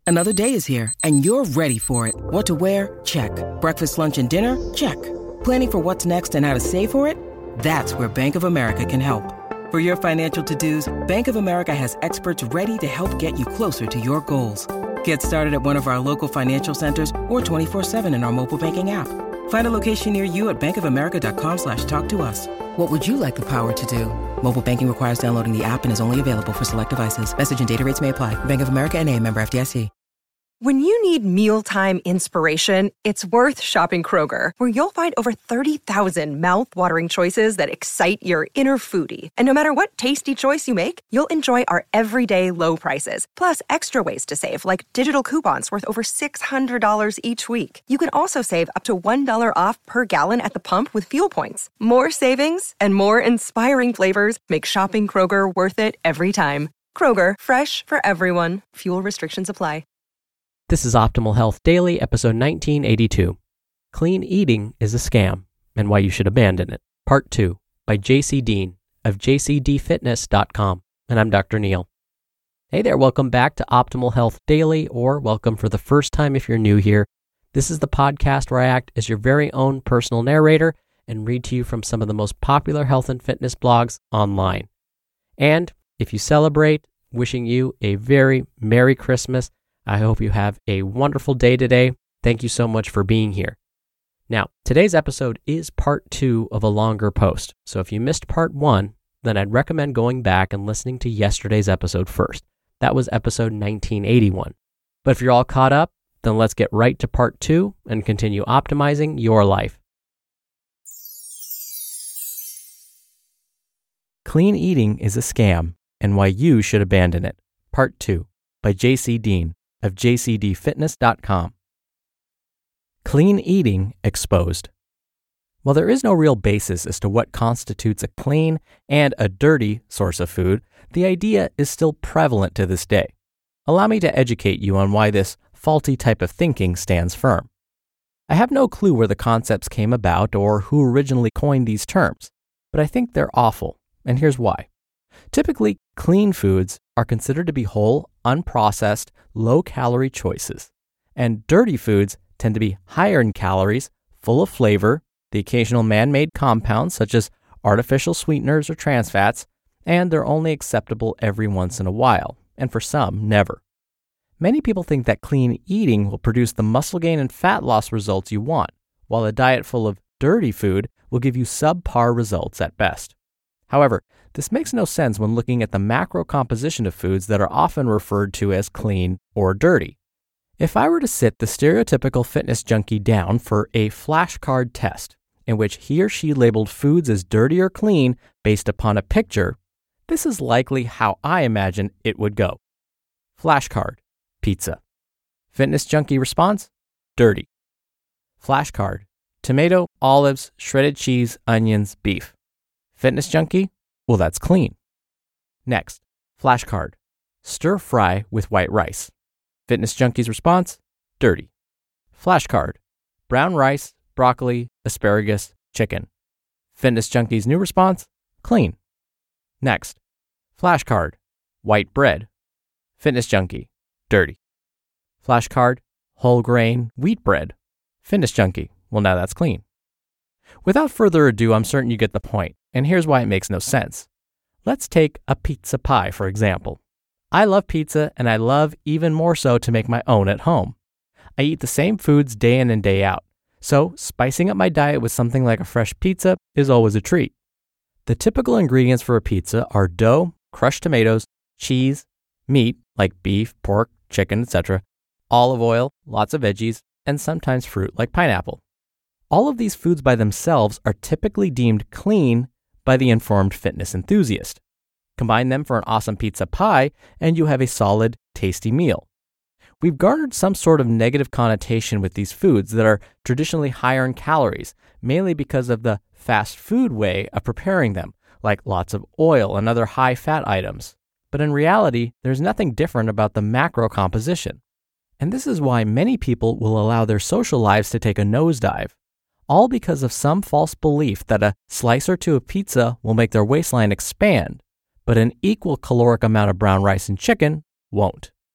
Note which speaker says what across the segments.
Speaker 1: Another day is here, and you're ready for it. What to wear? Check. Breakfast, lunch, and dinner? Check. Planning for what's next and how to save for it? That's where Bank of America can help. For your financial to-dos, Bank of America has experts ready to help get you closer to your goals. Get started at one of our local financial centers or 24/7 in our mobile banking app. Find a location near you at bankofamerica.com/talktous. What would you like the power to do? Mobile banking requires downloading the app and is only available for select devices. Message and data rates may apply. Bank of America N.A., member FDIC.
Speaker 2: When you need mealtime inspiration, it's worth shopping Kroger, where you'll find over 30,000 mouth-watering choices that excite your inner foodie. And no matter what tasty choice you make, you'll enjoy our everyday low prices, plus extra ways to save, like digital coupons worth over $600 each week. You can also save up to $1 off per gallon at the pump with fuel points. More savings and more inspiring flavors make shopping Kroger worth it every time. Kroger, fresh for everyone. Fuel restrictions apply.
Speaker 3: This is Optimal Health Daily, episode 1982. Clean Eating is a Scam and Why You Should Abandon It, Part 2, by JC Dean of jcdfitness.com. And I'm Dr. Neil. Hey there, welcome back to Optimal Health Daily, or welcome for the first time if you're new here. This is the podcast where I act as your very own personal narrator and read to you from some of the most popular health and fitness blogs online. And if you celebrate, wishing you a very Merry Christmas. I hope you have a wonderful day today. Thank you so much for being here. Now, today's episode is part 2 of a longer post. So if you missed part 1, then I'd recommend going back and listening to yesterday's episode first. That was episode 1981. But if you're all caught up, then let's get right to part 2 and continue optimizing your life. Clean Eating is a Scam and Why You Should Abandon It, Part 2, by JC Dean of jcdfitness.com. Clean Eating Exposed. While there is no real basis as to what constitutes a clean and a dirty source of food, the idea is still prevalent to this day. Allow me to educate you on why this faulty type of thinking stands firm. I have no clue where the concepts came about or who originally coined these terms, but I think they're awful, and here's why. Typically, clean foods are considered to be whole, unprocessed, low-calorie choices, and dirty foods tend to be higher in calories, full of flavor, the occasional man-made compounds such as artificial sweeteners or trans fats, and they're only acceptable every once in a while, and for some, never. Many people think that clean eating will produce the muscle gain and fat loss results you want, while a diet full of dirty food will give you subpar results at best. However, this makes no sense when looking at the macro composition of foods that are often referred to as clean or dirty. If I were to sit the stereotypical fitness junkie down for a flashcard test in which he or she labeled foods as dirty or clean based upon a picture, this is likely how I imagine it would go. Flashcard, pizza. Fitness junkie response, dirty. Flashcard, tomato, olives, shredded cheese, onions, beef. Fitness junkie, well, that's clean. Next, flashcard, stir fry with white rice. Fitness junkie's response, dirty. Flashcard, brown rice, broccoli, asparagus, chicken. Fitness junkie's new response, clean. Next, flashcard, white bread. Fitness junkie, dirty. Flashcard, whole grain, wheat bread. Fitness junkie, well, now that's clean. Without further ado, I'm certain you get the point, and here's why it makes no sense. Let's take a pizza pie, for example. I love pizza, and I love even more so to make my own at home. I eat the same foods day in and day out, so spicing up my diet with something like a fresh pizza is always a treat. The typical ingredients for a pizza are dough, crushed tomatoes, cheese, meat like beef, pork, chicken, etc., olive oil, lots of veggies, and sometimes fruit like pineapple. All of these foods by themselves are typically deemed clean by the informed fitness enthusiast. Combine them for an awesome pizza pie, and you have a solid, tasty meal. We've garnered some sort of negative connotation with these foods that are traditionally higher in calories, mainly because of the fast food way of preparing them, like lots of oil and other high-fat items. But in reality, there's nothing different about the macro composition. And this is why many people will allow their social lives to take a nosedive, all because of some false belief that a slice or two of pizza will make their waistline expand, but an equal caloric amount of brown rice and chicken won't.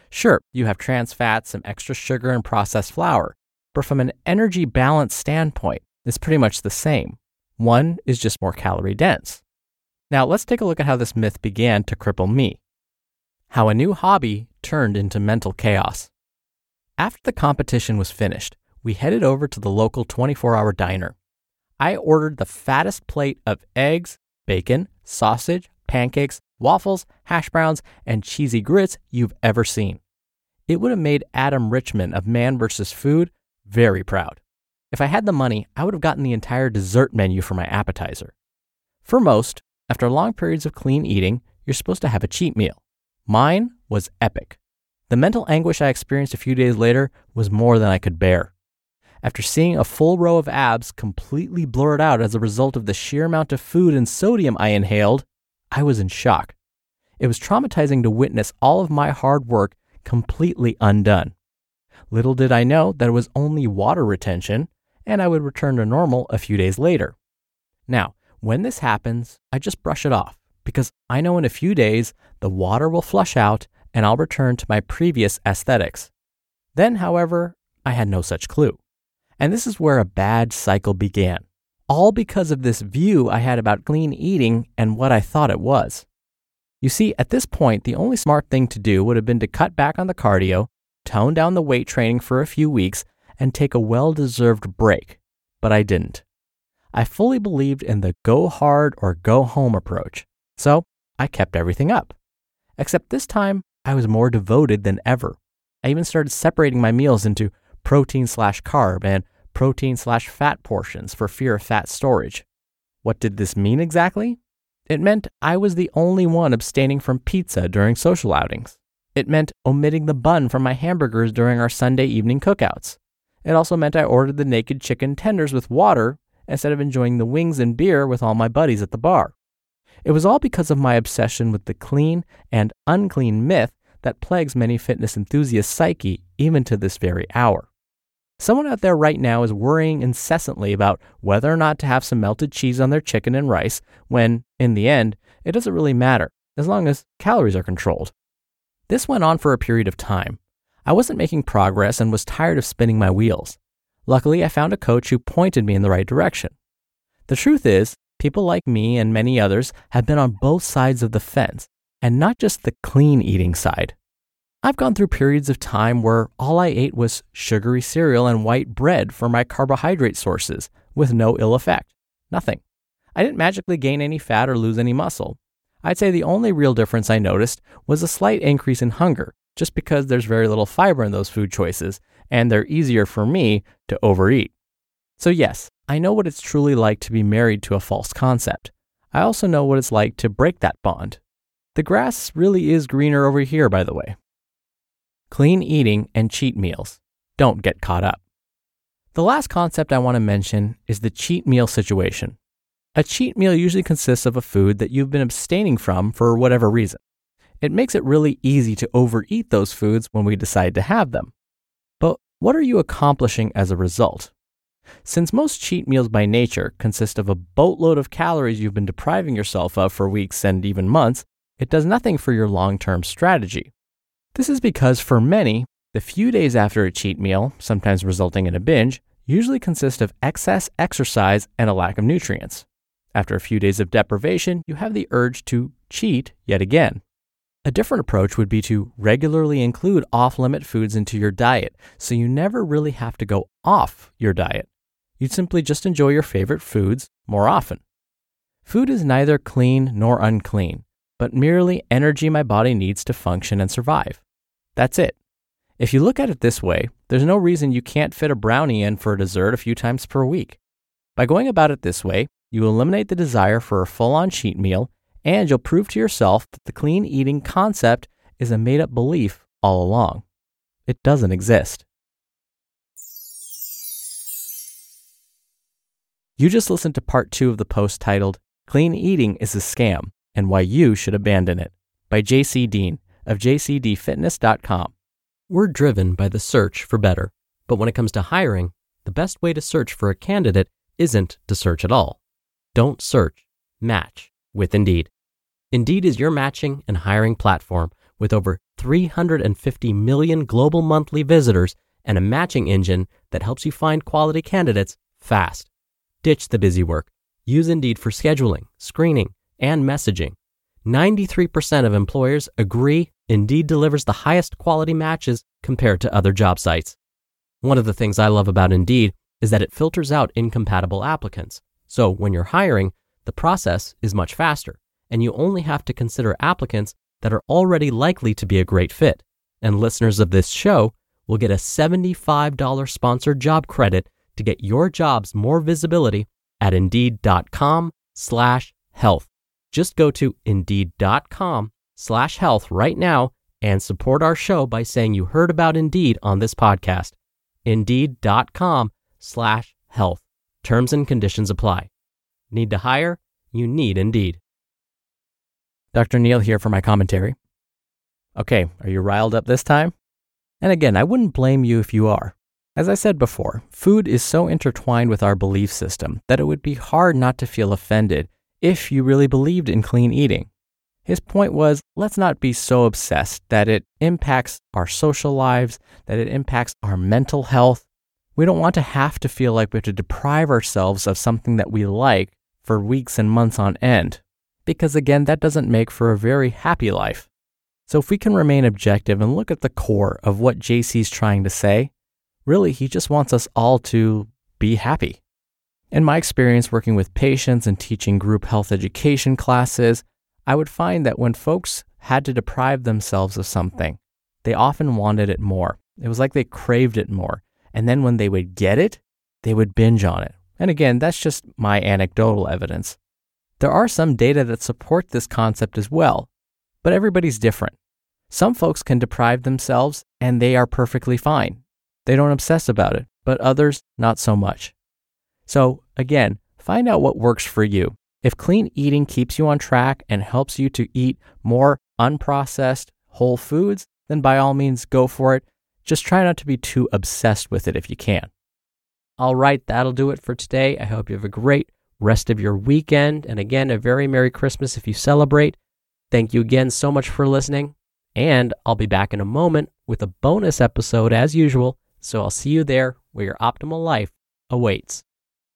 Speaker 3: Sure, you have trans fats, some extra sugar, and processed flour, but from an energy balance standpoint, it's pretty much the same. One is just more calorie dense. Now, let's take a look at how this myth began to cripple me. How a new hobby turned into mental chaos. After the competition was finished, we headed over to the local 24-hour diner. I ordered the fattest plate of eggs, bacon, sausage, pancakes, waffles, hash browns, and cheesy grits you've ever seen. It would have made Adam Richman of Man vs. Food very proud. If I had the money, I would have gotten the entire dessert menu for my appetizer. For most, after long periods of clean eating, you're supposed to have a cheat meal. Mine was epic. The mental anguish I experienced a few days later was more than I could bear. After seeing a full row of abs completely blurred out as a result of the sheer amount of food and sodium I inhaled, I was in shock. It was traumatizing to witness all of my hard work completely undone. Little did I know that it was only water retention, and I would return to normal a few days later. Now, when this happens, I just brush it off, because I know in a few days the water will flush out and I'll return to my previous aesthetics. Then, however, I had no such clue. And this is where a bad cycle began, all because of this view I had about clean eating and what I thought it was. You see, at this point, the only smart thing to do would have been to cut back on the cardio, tone down the weight training for a few weeks, and take a well-deserved break. But I didn't. I fully believed in the go hard or go home approach, so I kept everything up. Except this time, I was more devoted than ever. I even started separating my meals into protein/carb and protein/fat portions for fear of fat storage. What did this mean exactly? It meant I was the only one abstaining from pizza during social outings. It meant omitting the bun from my hamburgers during our Sunday evening cookouts. It also meant I ordered the naked chicken tenders with water instead of enjoying the wings and beer with all my buddies at the bar. It was all because of my obsession with the clean and unclean myth that plagues many fitness enthusiasts' psyche even to this very hour. Someone out there right now is worrying incessantly about whether or not to have some melted cheese on their chicken and rice when, in the end, it doesn't really matter as long as calories are controlled. This went on for a period of time. I wasn't making progress and was tired of spinning my wheels. Luckily, I found a coach who pointed me in the right direction. The truth is, people like me and many others have been on both sides of the fence, and not just the clean eating side. I've gone through periods of time where all I ate was sugary cereal and white bread for my carbohydrate sources, with no ill effect. Nothing. I didn't magically gain any fat or lose any muscle. I'd say the only real difference I noticed was a slight increase in hunger, just because there's very little fiber in those food choices, and they're easier for me to overeat. So yes, I know what it's truly like to be married to a false concept. I also know what it's like to break that bond. The grass really is greener over here, by the way. Clean eating and cheat meals. Don't get caught up. The last concept I want to mention is the cheat meal situation. A cheat meal usually consists of a food that you've been abstaining from for whatever reason. It makes it really easy to overeat those foods when we decide to have them. But what are you accomplishing as a result? Since most cheat meals by nature consist of a boatload of calories you've been depriving yourself of for weeks and even months, it does nothing for your long-term strategy. This is because for many, the few days after a cheat meal, sometimes resulting in a binge, usually consist of excess exercise and a lack of nutrients. After a few days of deprivation, you have the urge to cheat yet again. A different approach would be to regularly include off-limit foods into your diet, so you never really have to go off your diet. You'd simply just enjoy your favorite foods more often. Food is neither clean nor unclean, but merely energy my body needs to function and survive. That's it. If you look at it this way, there's no reason you can't fit a brownie in for a dessert a few times per week. By going about it this way, you eliminate the desire for a full-on cheat meal, and you'll prove to yourself that the clean eating concept is a made-up belief all along. It doesn't exist. You just listened to part 2 of the post titled, Clean Eating is a Scam and Why You Should Abandon It, by JC Dean of jcdfitness.com. We're driven by the search for better, but when it comes to hiring, the best way to search for a candidate isn't to search at all. Don't search, match with Indeed. Indeed is your matching and hiring platform with over 350 million global monthly visitors and a matching engine that helps you find quality candidates fast. Ditch the busy work. Use Indeed for scheduling, screening, and messaging. 93% of employers agree Indeed delivers the highest quality matches compared to other job sites. One of the things I love about Indeed is that it filters out incompatible applicants. So when you're hiring, the process is much faster, and you only have to consider applicants that are already likely to be a great fit. And listeners of this show will get a $75 sponsored job credit to get your jobs more visibility at Indeed.com/health. Just go to Indeed.com/health right now and support our show by saying you heard about Indeed on this podcast. Indeed.com/health. Terms and conditions apply. Need to hire? You need Indeed. Dr. Neal here for my commentary. Okay, are you riled up this time? And again, I wouldn't blame you if you are. As I said before, food is so intertwined with our belief system that it would be hard not to feel offended if you really believed in clean eating. His point was, let's not be so obsessed that it impacts our social lives, that it impacts our mental health. We don't want to have to feel like we have to deprive ourselves of something that we like for weeks and months on end, because again, that doesn't make for a very happy life. So if we can remain objective and look at the core of what JC's trying to say, really, he just wants us all to be happy. In my experience working with patients and teaching group health education classes, I would find that when folks had to deprive themselves of something, they often wanted it more. It was like they craved it more. And then when they would get it, they would binge on it. And again, that's just my anecdotal evidence. There are some data that support this concept as well, but everybody's different. Some folks can deprive themselves and they are perfectly fine. They don't obsess about it, but others, not so much. So again, find out what works for you. If clean eating keeps you on track and helps you to eat more unprocessed whole foods, then by all means go for it. Just try not to be too obsessed with it if you can. All right, that'll do it for today. I hope you have a great rest of your weekend. And again, a very Merry Christmas if you celebrate. Thank you again so much for listening. And I'll be back in a moment with a bonus episode as usual. So I'll see you there where your optimal life awaits.